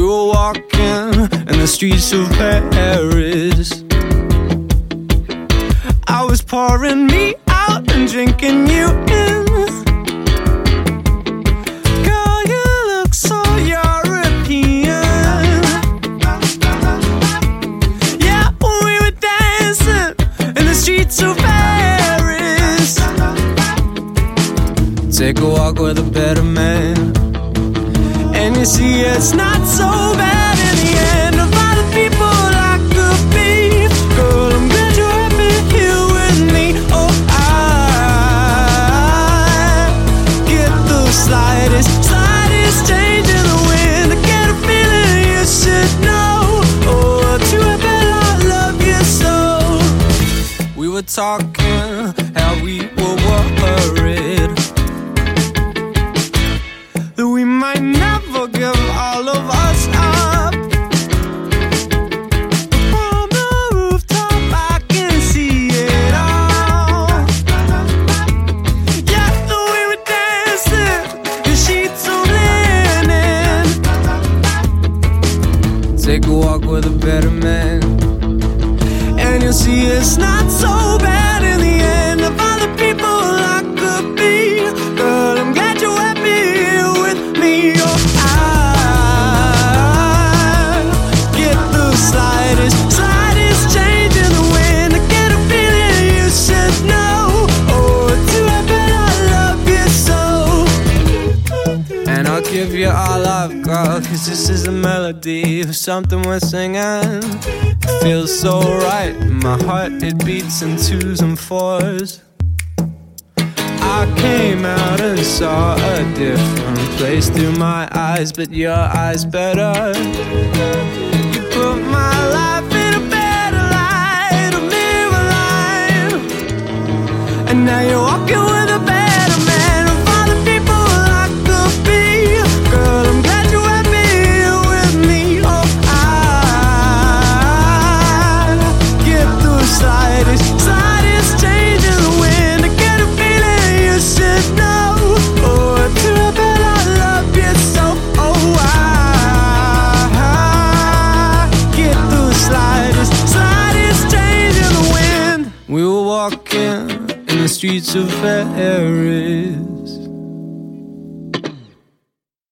were walking in the streets of Paris. I was pouring me out and drinking you in. Girl, you look so European. Yeah, we were dancing in the streets of Paris. Take a walk with a better man, and you see it's not so bad in the end. Of all the people I could be, girl, I'm glad you're happy here with me. Oh, I get the slightest change in the wind. I get a feeling you should know. Oh, too happy I love you so. We were talking how we were worried that we might never give all of us up. From the rooftop I can see it all. Yeah, we were dancing in sheets of linen. Take a walk with a better man, and you'll see it's not so bad in the end. Of all the people I could be, girl, I'm glad you're happy here with me. Oh, I get the slightest change in the wind. I get a feeling you should know. Oh, too happy I love you so. And I'll give you all I've got, 'cause this is a melody of something we're singing. It feels so right, my heart it beats in 2s and 4s. I came out and saw a different place through my eyes, but your eyes better. You put my life in a better light, a mirror line, and now you're walking with a better man. Of all the people I could be, girl, I'm glad you're happy here with me. Oh, I get the slightest change in the wind. I get a feeling you should know. Oh, too bad I love you so. Oh, I get the slightest change in the wind. We were walking in the streets of Paris.